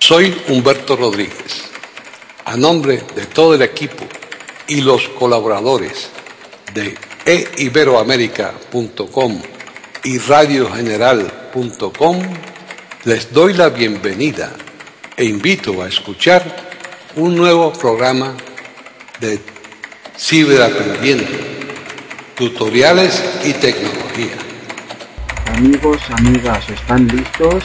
Soy Humberto Rodríguez. A nombre de todo el equipo y los colaboradores de eiberoamerica.com y radiogeneral.com, les doy la bienvenida e invito a escuchar un nuevo programa de Ciberaprendiendo, tutoriales y tecnología. Amigos, amigas, ¿están listos?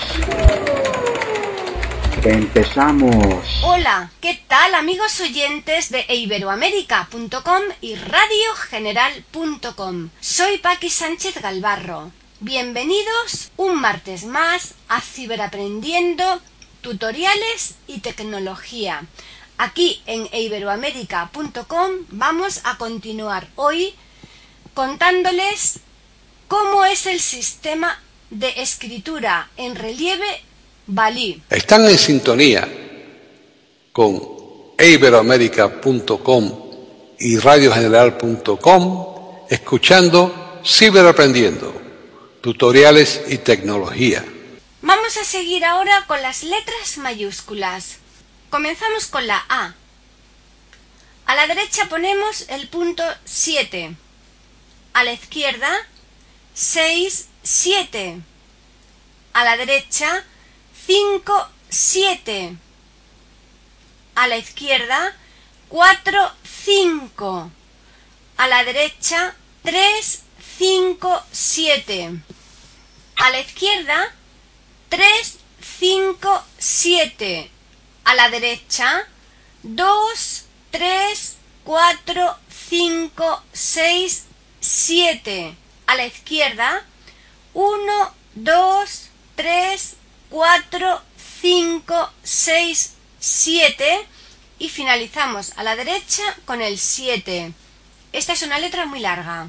¡Empezamos! Hola, ¿qué tal amigos oyentes de eiberoamerica.com y radiogeneral.com? Soy Paqui Sánchez Galvarro. Bienvenidos un martes más a Ciberaprendiendo, tutoriales y tecnología. Aquí en eiberoamerica.com vamos a continuar hoy contándoles cómo es el sistema de escritura en relieve Balí. Están en sintonía con eiberoamerica.com y radiogeneral.com escuchando Ciberaprendiendo, tutoriales y tecnología. Vamos a seguir ahora con las letras mayúsculas. Comenzamos con la A. A la derecha ponemos el punto 7. A la izquierda 6, 7. A la derecha 5, 7. A la izquierda 4, 5. A la derecha 3, 5, 7. A la izquierda 3, 5, 7. A la derecha 2, 3, 4, 5, 6, 7. A la izquierda 1, 2, 3, 4, 5, 6, 7 y finalizamos a la derecha con el 7. Esta es una letra muy larga.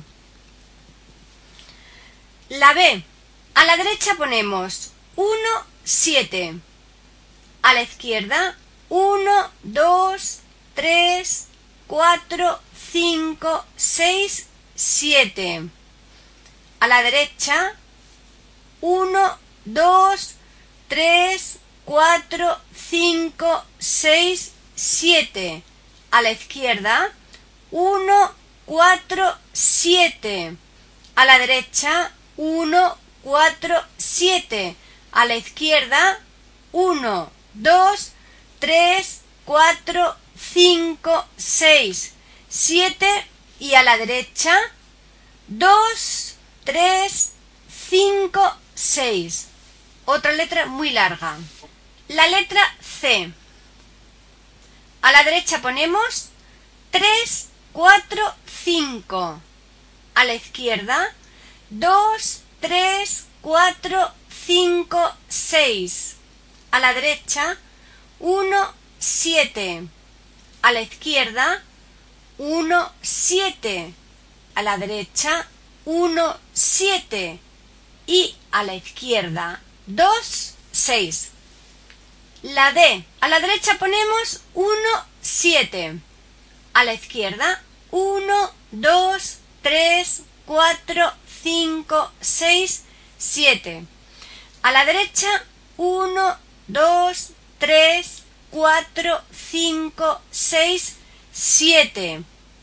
La B. A la derecha ponemos 1, 7. A la izquierda 1, 2, 3, 4, 5, 6, 7. A la derecha 1, 2, 3, 4, 5, 6, 7. A la izquierda 1, 4, 7. A la derecha 1, 4, 7. A la izquierda 1, 2, 3, 4, 5, 6, 7 y a la derecha 2, 3, 5, 6. Otra letra muy larga. La letra C. A la derecha ponemos 3, 4, 5. A la izquierda 2, 3, 4, 5, 6. A la derecha 1, 7. A la izquierda 1, 7. A la derecha 1, 7. Y a la izquierda 2, 6. La D. A la derecha ponemos 1, 7. A la izquierda 1, 2, 3, 4, 5, 6, 7. A la derecha 1, 2, 3, 4, 5, 6, 7.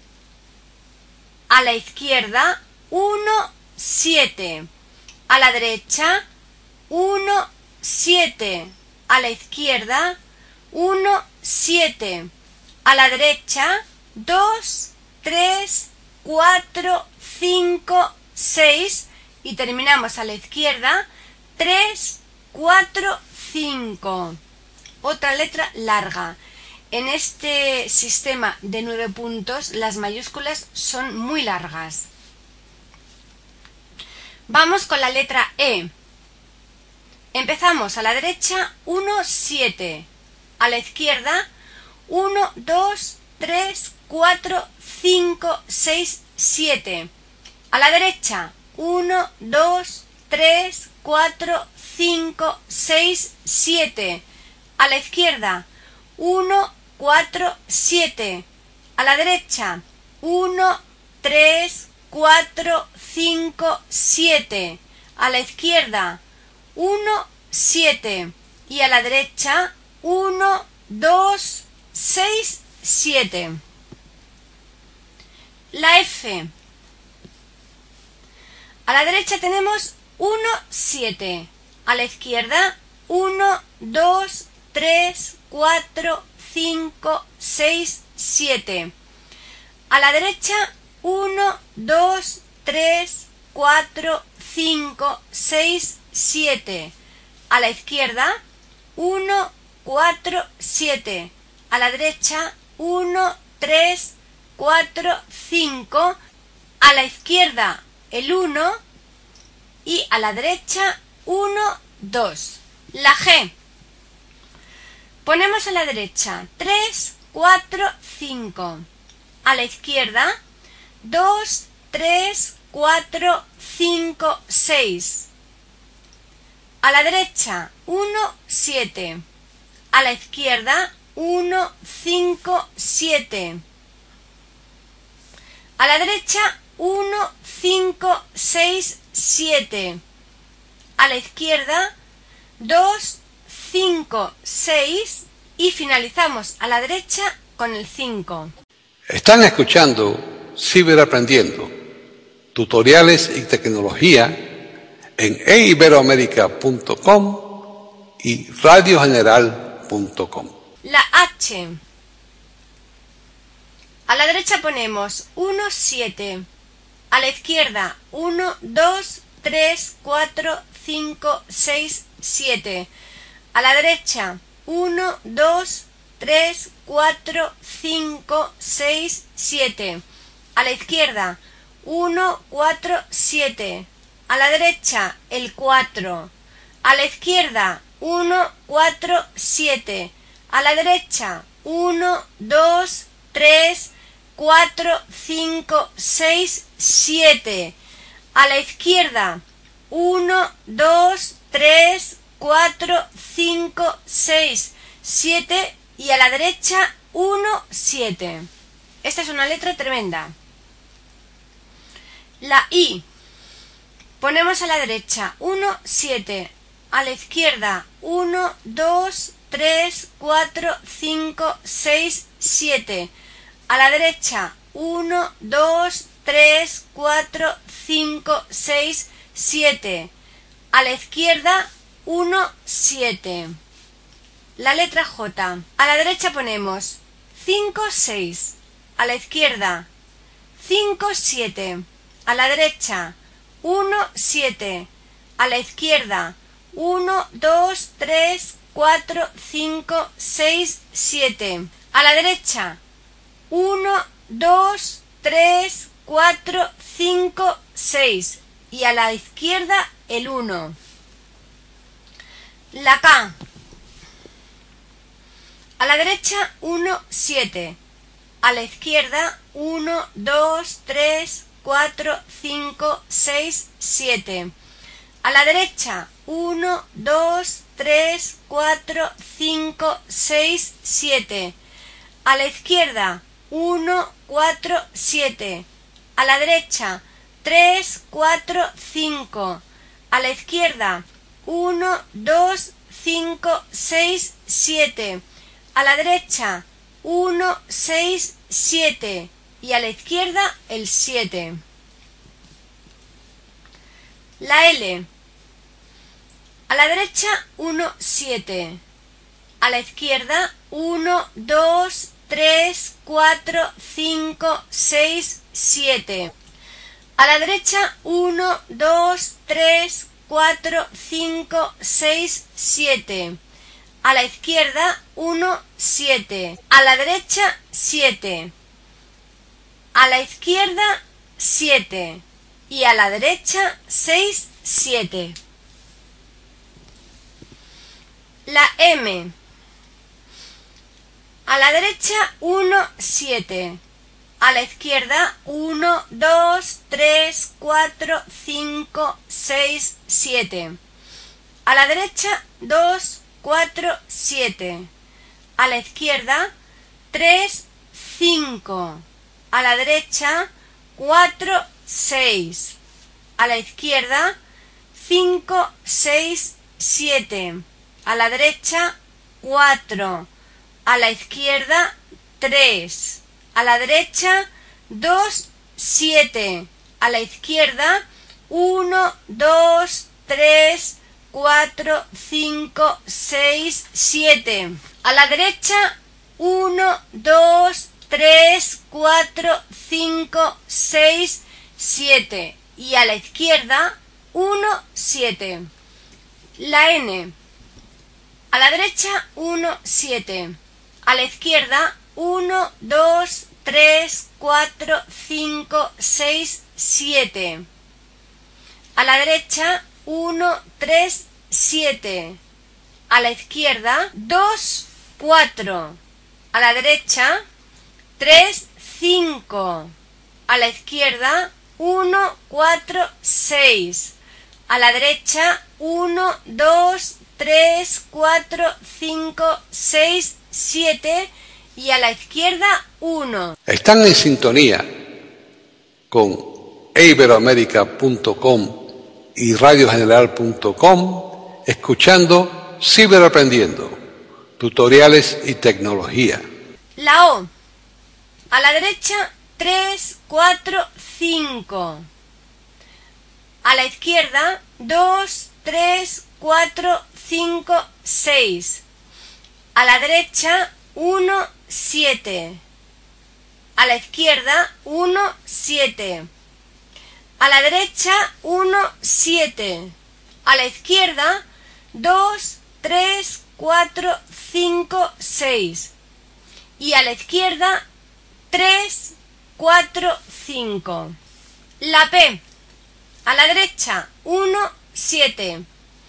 A la izquierda 1, 7. A la derecha 1, 7. A la izquierda 1, 7. A la derecha 2, 3, 4, 5, 6 y terminamos a la izquierda 3, 4, 5. Otra letra larga. En este sistema de 9 puntos las mayúsculas son muy largas. Vamos con la letra E. Empezamos a la derecha 1, 7. A la izquierda 1, 2, 3, 4, 5, 6, 7. A la derecha 1, 2, 3, 4, 5, 6, 7. A la izquierda 1, 4, 7. A la derecha 1, 3, 4, 5, 7. A la izquierda 1, 7. Y a la derecha 1, 2, 6, 7. La F. A la derecha tenemos 1, 7. A la izquierda 1, 2, 3, 4, 5, 6, 7. A la derecha 1, 2, 3, 4, 5, 6, 7. A la izquierda 1, 4, 7. A la derecha 1, 3, 4, 5. A la izquierda el 1 y a la derecha 1, 2. La G. Ponemos a la derecha 3, 4, 5. A la izquierda 2, 3, 4, 5, 6. A la derecha 1, 7. A la izquierda 1, 5, 7. A la derecha 1, 5, 6, 7. A la izquierda 2, 5, 6 y finalizamos a la derecha con el 5. Están escuchando Ciberaprendiendo, tutoriales y tecnología en eiberoamerica.com y radiogeneral.com. La H. A la derecha ponemos 1, 7. A la izquierda 1, 2, 3, 4, 5, 6, 7. A la derecha 1, 2, 3, 4, 5, 6, 7. A la izquierda 1, 4, 7. A la derecha el 4. A la izquierda 1, 4, 7. A la derecha 1, 2, 3, 4, 5, 6, 7. A la izquierda 1, 2, 3, 4, 5, 6, 7 y a la derecha 1, 7. Esta es una letra tremenda. La I. Ponemos a la derecha 1, 7. A la izquierda 1, 2, 3, 4, 5, 6, 7. A la derecha 1, 2, 3, 4, 5, 6, 7. A la izquierda 1, 7. La letra J. A la derecha ponemos 5, 6. A la izquierda 5, 7. A la derecha 1, 7. A la izquierda 1, 2, 3, 4, 5, 6, 7. A la derecha 1, 2, 3, 4, 5, 6 y a la izquierda el 1. La K. A la derecha 1, 7. A la izquierda 1, 2, 3, 4, 5, 6, 7. A la derecha 1, 2, 3, 4, 5, 6, 7. A la izquierda 1, 4, 7. A la derecha 3, 4, 5. A la izquierda 1, 2, 5, 6, 7. A la derecha 1, 6, 7 y a la izquierda el 7. La L. A la derecha 1, 7. A la izquierda 1, 2, 3, 4, 5, 6, 7. A la derecha 1, 2, 3, 4, 5, 6, 7. A la izquierda 1, 7. A la derecha 7. A la izquierda 7. Y a la derecha 6, 7. La M. A la derecha 1, 7. A la izquierda 1, 2, 3, 4, 5, 6, 7. A la derecha 2, 4, 7. A la izquierda 3, 5. A la derecha 4, 6. A la izquierda 5, 6, 7. A la derecha 4, a la izquierda 3, a la derecha 2, 7, a la izquierda 1, 2, 3, 4, 5, 6, 7, a la derecha 1, 2, 3, 4, 5, 6, 7 y a la izquierda 1, 7. La N. A la derecha 1, 7. A la izquierda 1, 2, 3, 4, 5, 6, 7. A la derecha 1, 3, 7. A la izquierda 2, 4. A la derecha 3, 5. A la izquierda 1, 4, 6. A la derecha 1, 2, 3, 4, 5, 6, 7 y a la izquierda 1. Están en sintonía con iberoamerica.com y radiogeneral.com escuchando Ciberaprendiendo, tutoriales y tecnología. La O. A la derecha 3, 4, 5. A la izquierda 2, 3, 4, 5, 6. A la derecha 1, 7. A la izquierda 1, 7. A la derecha 1, 7. A la izquierda 2, 3, 4, 5, 6. Y a la izquierda 3, 4, 5. La P. A la derecha 1, 7.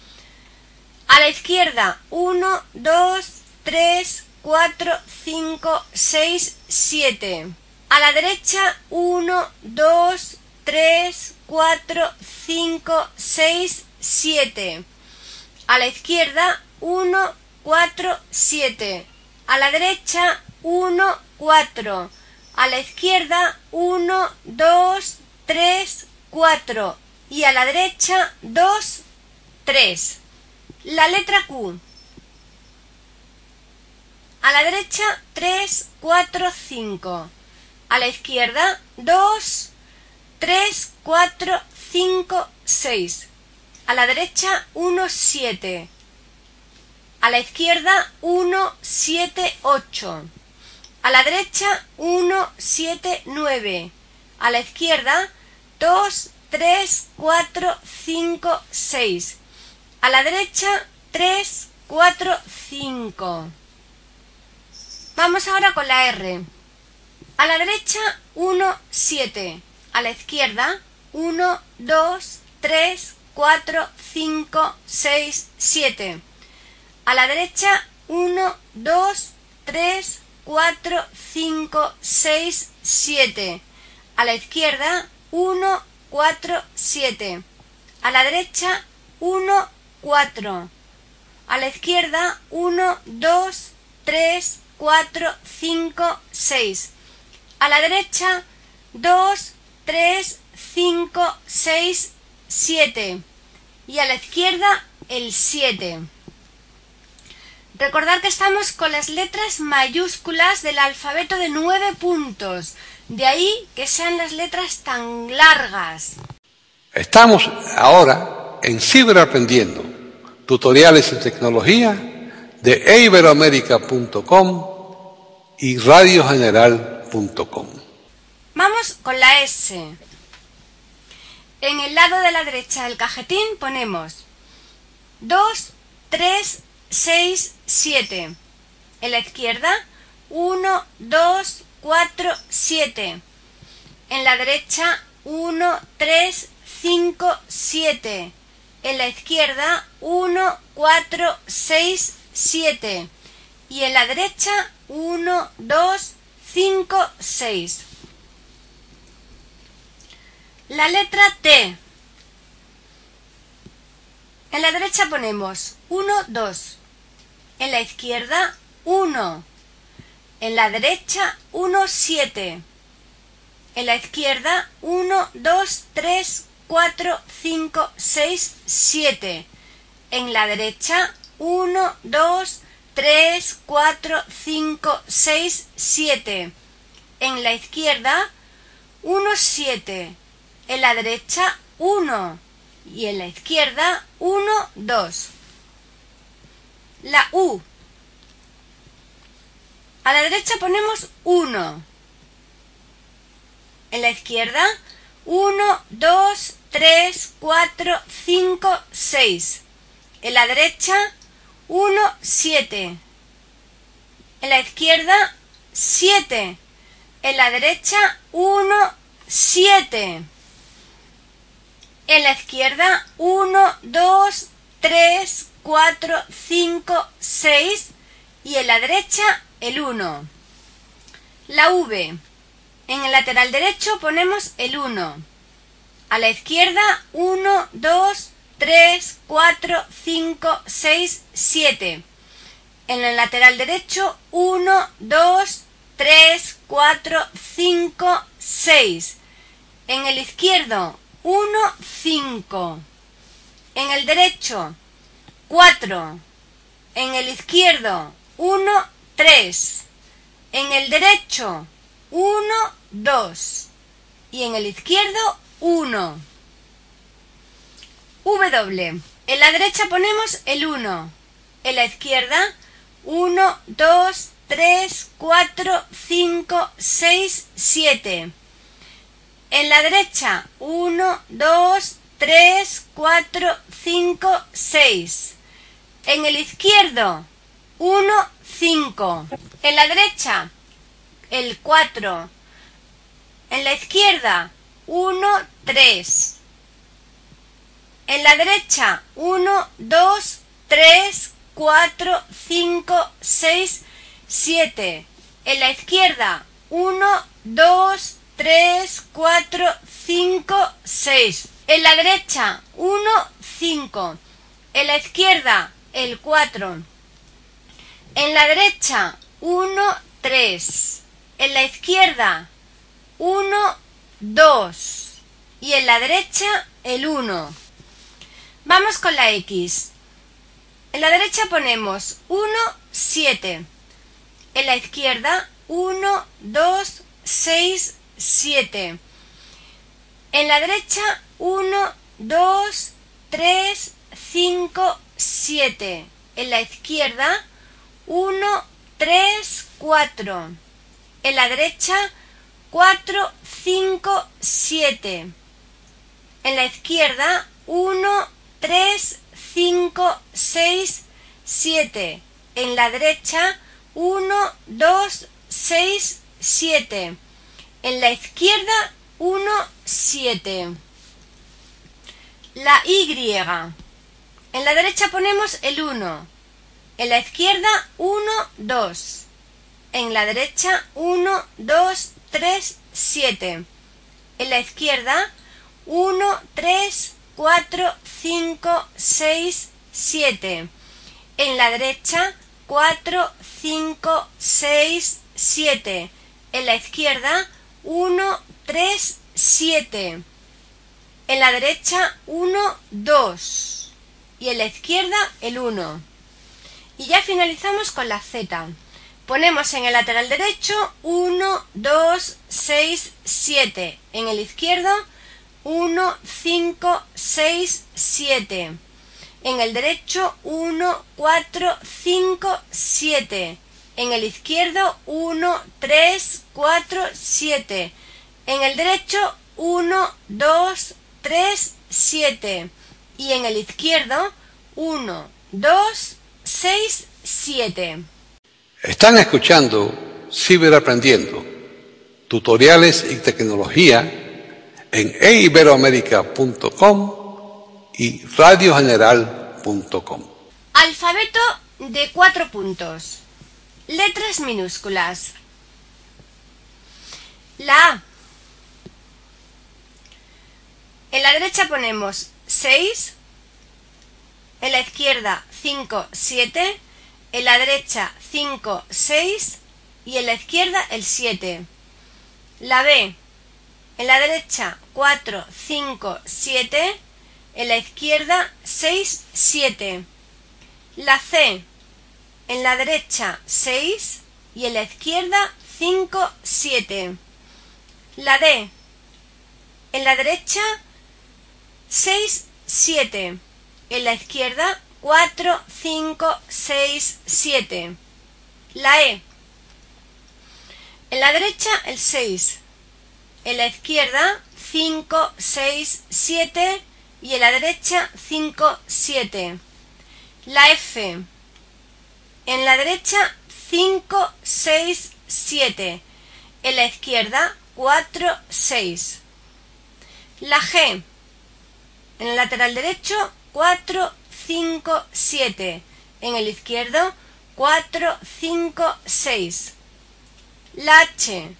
A la izquierda 1, 2, 3, 4, 5, 6, 7. A la derecha 1, 2, 3, 4, 5, 6, 7. A la izquierda 1, 4, 7. A la derecha 1, 4. A la izquierda 1, 2, 3, 4. Y a la derecha 2, 3. La letra Q. A la derecha 3, 4, 5. A la izquierda 2, 3, 4, 5, 6. A la derecha 1, 7. A la izquierda 1, 7, 8. A la derecha 1, 7, 9. A la izquierda 2, 3, 4, 5, 6. A la derecha 3, 4, 5. Vamos ahora con la R. A la derecha 1, 7. A la izquierda 1, 2, 3, 4, 5, 6, 7. A la derecha 1, 2, 3, 4, 5, 6, 7. A la izquierda 1, 4, 7. A la derecha 1, 4. A la izquierda 1, 2, 3, 4, 5, 6. A la derecha 2, 3, 5, 6, 7. Y a la izquierda el 7. Recordad que estamos con las letras mayúsculas del alfabeto de 9 puntos. De ahí que sean las letras tan largas. Estamos ahora en Ciberaprendiendo, tutoriales en tecnología de iberoamerica.com y radiogeneral.com. Vamos con la S. En el lado de la derecha del cajetín ponemos 2, 3, 6, 7. En la izquierda 1, 2, 4, 7. En la derecha 1, 3, 5, 7. En la izquierda 1, 4, 6, 7. Y en la derecha 1, 2, 5, 6. La letra T. En la derecha ponemos 1, 2. En la izquierda 1. En la derecha 1, 7. En la izquierda 1, 2, 3, 4, 5, 6, 7. En la derecha 1, 2, 3, 4, 5, 6, 7. En la izquierda, 1, 7. En la derecha, 1. Y en la izquierda, 1, 2. La U. A la derecha ponemos 1. En la izquierda, 1, 2, 3, 4, 5, 6. En la derecha, 1, 7. En la izquierda, 7. En la derecha, 1, 7. En la izquierda, 1, 2, 3, 4, 5, 6. Y en la derecha, el 1. La V. En el lateral derecho ponemos el 1. A la izquierda, 1, 2, 3, 4, 5, 6, 7. En el lateral derecho, 1, 2, 3, 4, 5, 6. En el izquierdo, 1, 5. En el derecho, 4. En el izquierdo, 1, 3. En el derecho, 1, 2. Y en el izquierdo, 1. W. En la derecha ponemos el 1. En la izquierda, 1, 2, 3, 4, 5, 6, 7. En la derecha, 1, 2, 3, 4, 5, 6. En el izquierdo, 1, 5. En la derecha, el 4. En la izquierda, 1, 3. En la derecha, 1, 2, 3, 4, 5, 6, 7. En la izquierda, 1, 2, 3, 4, 5, 6. En la derecha, 1, 5. En la izquierda, el 4. En la derecha, 1, 3. En la izquierda, 1, 2. Y en la derecha, el 1. Vamos con la X. En la derecha ponemos 1, 7. En la izquierda, 1, 2, 6, 7. En la derecha, 1, 2, 3, 5, 7. En la izquierda, 1, 3, 4. En la derecha, 4, 5, 7. En la izquierda, 1, 3, 5, 6, 7. En la derecha, 1, 2, 6, 7. En la izquierda, 1, 7. La Y. En la derecha ponemos el 1. En la izquierda, 1, 2. En la derecha, 1, 2, 3, 7. En la izquierda, 1, 3, 4, 5, 6, 7. En la derecha, 4, 5, 6, 7. En la izquierda, 1, 3, 7. En la derecha, 1, 2. Y en la izquierda, el 1. Y ya finalizamos con la Z. Ponemos en el lateral derecho 1, 2, 6, 7. En el izquierdo 1, 5, 6, 7. En el derecho 1, 4, 5, 7. En el izquierdo 1, 3, 4, 7. En el derecho 1, 2, 3, 7. Y en el izquierdo 1, 2, 6, 7. Están escuchando Ciberaprendiendo, tutoriales y tecnología en eiberoamerica.com y radiogeneral.com. Alfabeto de 4 puntos. Letras minúsculas. La A. En la derecha ponemos 6. En la izquierda 5, 7. En la derecha 5, 6 y en la izquierda el 7. La B. En la derecha 4, 5, 7. En la izquierda 6, 7. La C. En la derecha 6 y en la izquierda 5, 7. La D. En la derecha 6, 7. En la izquierda 4, 5, 6, 7. La E. En la derecha el 6. En la izquierda 5, 6, 7 y en la derecha 5, 7. La F. En la derecha 5, 6, 7. En la izquierda 4, 6. La G. En el lateral derecho 4, 5, 7. En el izquierdo 4, 5, 6. La H.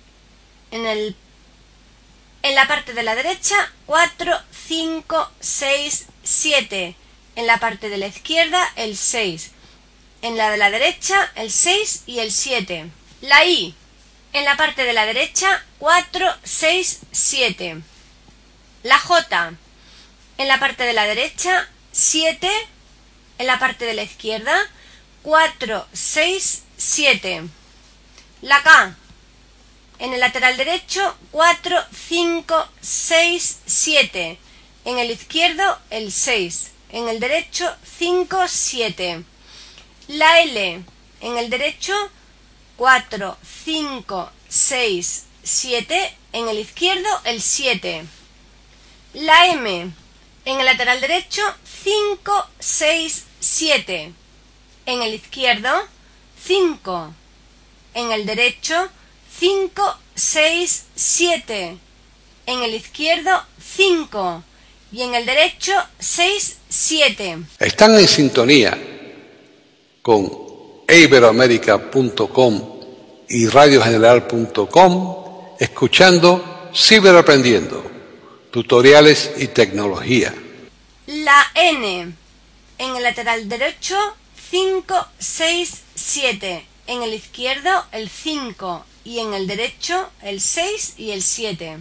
En la parte de la derecha 4, 5, 6, 7. En la parte de la izquierda el 6. En la de la derecha el 6 y el 7. La I. En la parte de la derecha 4, 6, 7. La J. En la parte de la derecha 7. En la parte de la izquierda 4, 6, 7. La K. En el lateral derecho 4, 5, 6, 7. En el izquierdo el 6. En el derecho 5, 7. La L. En el derecho 4, 5, 6, 7. En el izquierdo el 7. La M. En el lateral derecho 5, 6, 7. En el izquierdo 5. En el derecho 5, 6, 7. En el izquierdo 5. Y en el derecho 6, 7. Están en sintonía con iberoamerica.com y radiogeneral.com escuchando Ciberaprendiendo, tutoriales y tecnología. La N. En el lateral derecho 5, 6, 7. En el izquierdo el 5 y en el derecho el 6 y el 7.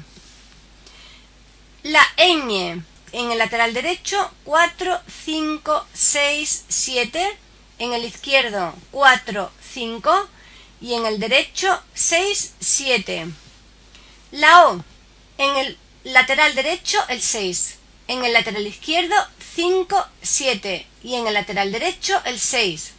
La ñ. En el lateral derecho 4, 5, 6, 7. En el izquierdo 4, 5 y en el derecho 6, 7. La O. En el lateral derecho el 6. En el lateral izquierdo 5, 7 y en el lateral derecho el 6.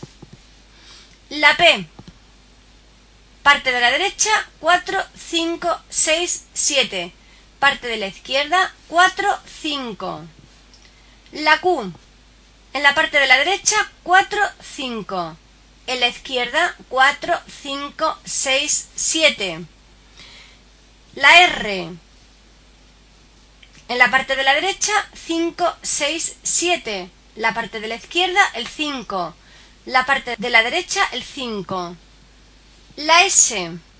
La P. Parte de la derecha 4, 5, 6, 7. Parte de la izquierda 4, 5. La Q. En la parte de la derecha 4, 5. En la izquierda 4, 5, 6, 7. La R. En la parte de la derecha 5, 6, 7. La parte de la izquierda el 5. La parte de la derecha el 5. La S.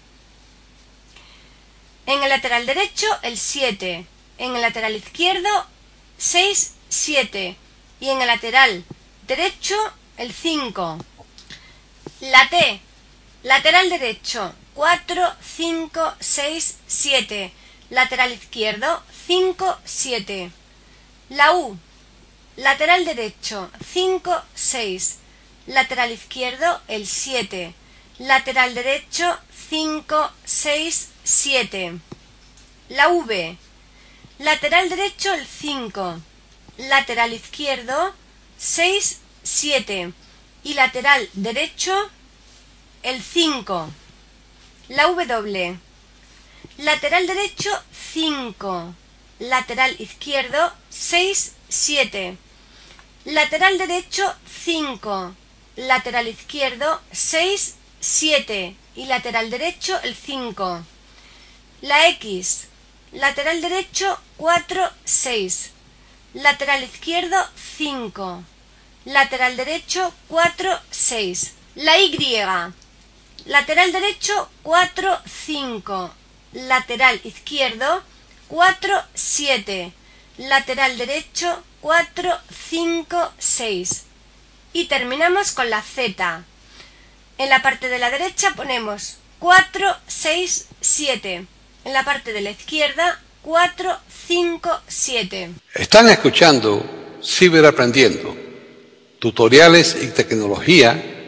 En el lateral derecho el 7. En el lateral izquierdo 6, 7. Y en el lateral derecho el 5. La T. Lateral derecho 4, 5, 6, 7. Lateral izquierdo 5, 7. La U. Lateral derecho 5, 6. Lateral izquierdo el 7. Lateral derecho 5, 6, 7. La V. Lateral derecho el 5. Lateral izquierdo 6, 7. Y lateral derecho el 5. La W. Lateral derecho 5. Lateral izquierdo 6, 7. Lateral derecho 5. Lateral izquierdo 6, 7 y lateral derecho el 5. La X. Lateral derecho 4, 6. Lateral izquierdo 5. Lateral derecho 4, 6. La Y. Lateral derecho 4, 5. Lateral izquierdo 4, 7. Lateral derecho 4, 5, 6. Y terminamos con la Z. En la parte de la derecha ponemos 4, 6, 7. En la parte de la izquierda 4, 5, 7. Están escuchando Ciberaprendiendo, tutoriales y tecnología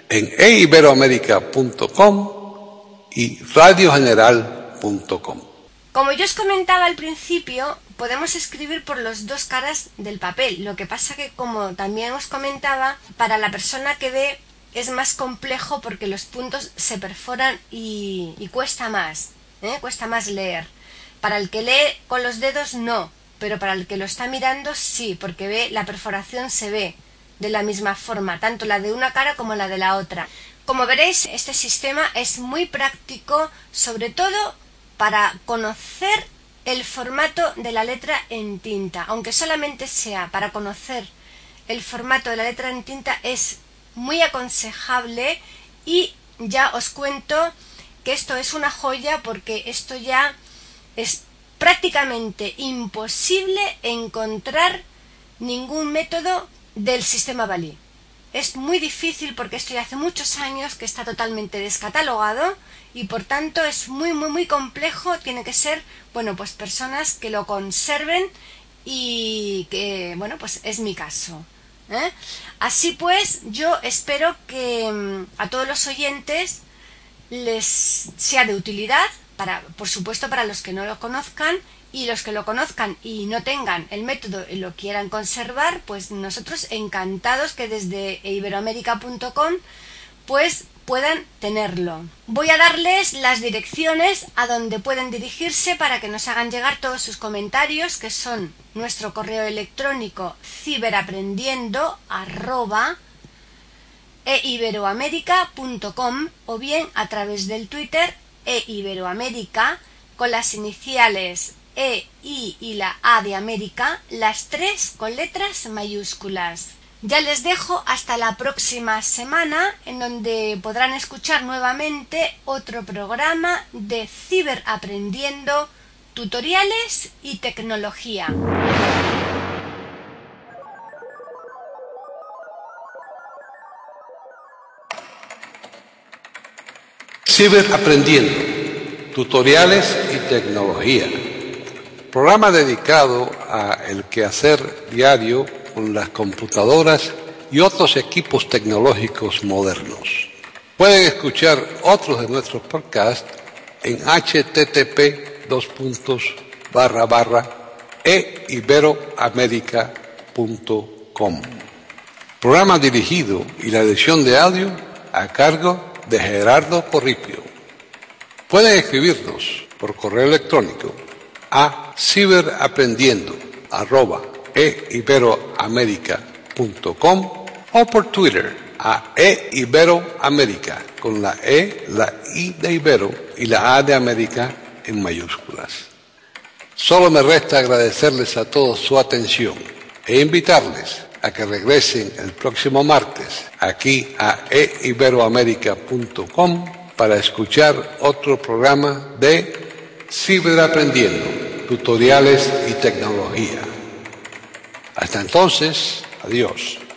en eiberoamerica.com y radiogeneral.com. Como yo os comentaba al principio, podemos escribir por las dos caras del papel. Lo que pasa que, como también os comentaba, para la persona que ve es más complejo porque los puntos se perforan y cuesta más, cuesta más leer. Para el que lee con los dedos no, pero para el que lo está mirando sí, porque ve la perforación, se ve de la misma forma, tanto la de una cara como la de la otra. Como veréis, este sistema es muy práctico, sobre todo para conocer el formato de la letra en tinta. Aunque solamente sea para conocer el formato de la letra en tinta, es muy aconsejable, y ya os cuento que esto es una joya, porque esto ya es prácticamente imposible encontrar ningún método del sistema Balí. Es muy difícil porque esto ya hace muchos años que está totalmente descatalogado y por tanto es muy complejo. Tiene que ser, pues personas que lo conserven, y que, pues es mi caso. Así pues, yo espero que a todos los oyentes les sea de utilidad, por supuesto para los que no lo conozcan, y los que lo conozcan y no tengan el método y lo quieran conservar, pues nosotros encantados que desde eiberoamerica.com pues puedan tenerlo. Voy a darles las direcciones a donde pueden dirigirse para que nos hagan llegar todos sus comentarios, que son nuestro correo electrónico ciberaprendiendo@eiberoamerica.com, o bien a través del Twitter eiberoamerica, con las iniciales E, I y la A de América, las 3 con letras mayúsculas. Ya les dejo hasta la próxima semana, en donde podrán escuchar nuevamente otro programa de Ciberaprendiendo, tutoriales y tecnología. Ciberaprendiendo, tutoriales y tecnología. Programa dedicado a el quehacer diario con las computadoras y otros equipos tecnológicos modernos. Pueden escuchar otros de nuestros podcasts en http://eiberoamerica.com. Programa dirigido y la edición de audio a cargo de Gerardo Corripio. Pueden escribirnos por correo electrónico a ciberaprendiendo@eiberoamerica.com o por Twitter a eiberoamerica, con la E, la I de Ibero y la A de América en mayúsculas. Solo me resta agradecerles a todos su atención e invitarles a que regresen el próximo martes aquí a eiberoamerica.com para escuchar otro programa de Ciberaprendiendo, tutoriales y tecnología. Hasta entonces, adiós.